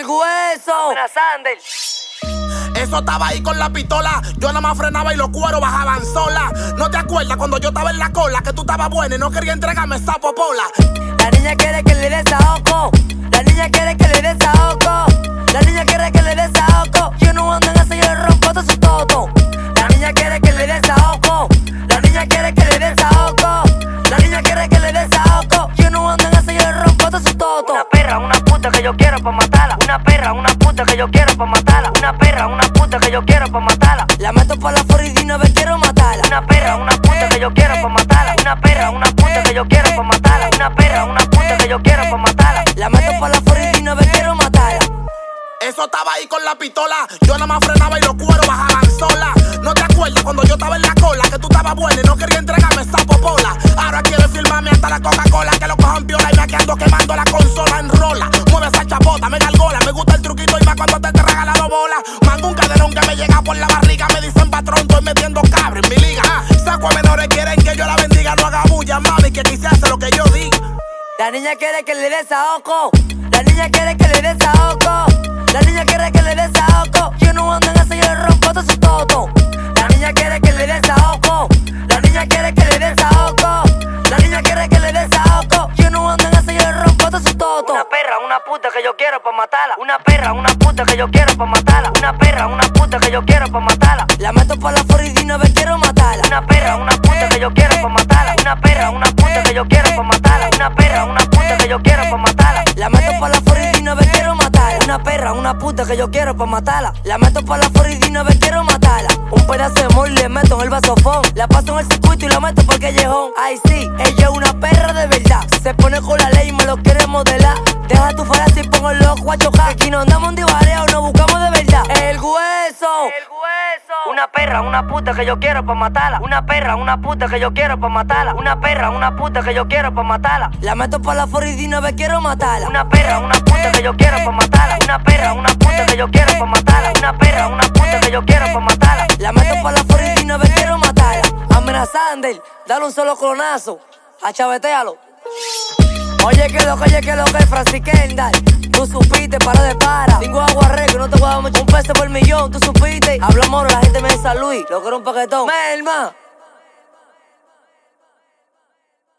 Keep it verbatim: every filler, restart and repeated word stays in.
El hueso. Sandel. Eso estaba ahí con la pistola. Yo nada más frenaba y los cueros bajaban sola. ¿No te acuerdas cuando yo estaba en la cola? Que tú estabas buena y no quería entregarme esa popola. La niña quiere que le dé saoco. La niña quiere que le dé saoco. La niña quiere que le dé saoco. Yo no ando en ese, yo le rompo todo su toto. La niña quiere que le dé saoco. La niña quiere que le dé saoco. La niña quiere que le dé saoco. Yo no ando en ese, yo le rompo todo su toto. Una perra, una puta que yo quiero pa' matarla. Una perra, una puta que yo quiero pa' matarla. Una perra, una puta que yo quiero pa' matarla. La meto pa' la Florida y no me quiero matarla. Una perra, una puta que yo quiero pa' matarla. Una perra, una puta que yo quiero pa' matarla. Una perra, una puta que yo quiero pa' matarla. La meto pa' la Florida y no me quiero matarla. Eso estaba ahí con la pistola. Yo nada más frenaba y los cueros bajaban sola. ¿No te acuerdas cuando yo estaba en la cola? Que tú estabas buena y no quería entregarme esa popola. Ahora quiere filmarme hasta la Coca-Cola. Que lo cojan piola y me aquí ando quemando la consola en rola. Mueve esa chapota, me gargola. Me gusta el truquito y más cuando te te regala dos bolas. Mando un caderón que me llega por la barriga. Me dicen patrón, estoy metiendo cabra en mi liga. Ah, saco a menores, quieren que yo la bendiga. No haga bulla, mami, que aquí se hace lo que yo diga. La niña quiere que le dé saoco. La niña quiere que le dé saoco. La niña quiere que le dé saoco. Yo no ando en ese, yo le rompo todo su toto. La niña quiere que le dé saoco. La niña quiere que le dé saoco. La niña quiere que le dé saoco. Yo no ando en ese, yo le rompo todo su toto. Una perra, una puta que yo quiero pa' matarla. Una perra, una puta que yo quiero pa' matarla. Una perra, una puta que yo quiero pa' matarla. La meto pa' la Florida y no me quiero matarla. Una perra, una puta que yo quiero pa' matarla. Una perra, una puta que yo quiero pa' matarla. Una perra, una puta que yo quiero pa' matarla. La meto pa' la Florida y no me quiero matarla. Una perra, una puta que yo quiero pa' matarla. La meto pa' la Florida y no me quiero matarla. Un pedazo de mol le meto en el vasofón. La paso en el circuito y la meto por el callejón. Ay sí, ella es una perra de verdad. Se pone con la ley y me lo quiere modelar. Deja tu falacia y pongo el ojo a chocar. Aquí no andamos en divareo, nos buscamos de verdad. El hueso. El hueso. Una perra, una puta que yo quiero pa' matarla. Una perra, una puta que yo quiero pa' matarla. Una perra, una puta que yo quiero pa' matarla. La meto pa' la Florida y no me quiero matarla. Una perra, una puta que yo quiero pa' matarla. Una perra, una puta que yo quiero pa' matarla. Una perra, una puta que yo quiero pa' matarla. La meto pa' la Florida y no me quiero matarla. Amenazando, dale un solo clonazo. Achavetealo. Oye que lo que, oye que lo que, Francis Kendall. Tú supiste, para de para. Tengo agua re, que no te voy a dar mucho. Un peso por millón, tú supiste. Hablo moro, la gente me dice Luis. Lo que era un paquetón. Melma.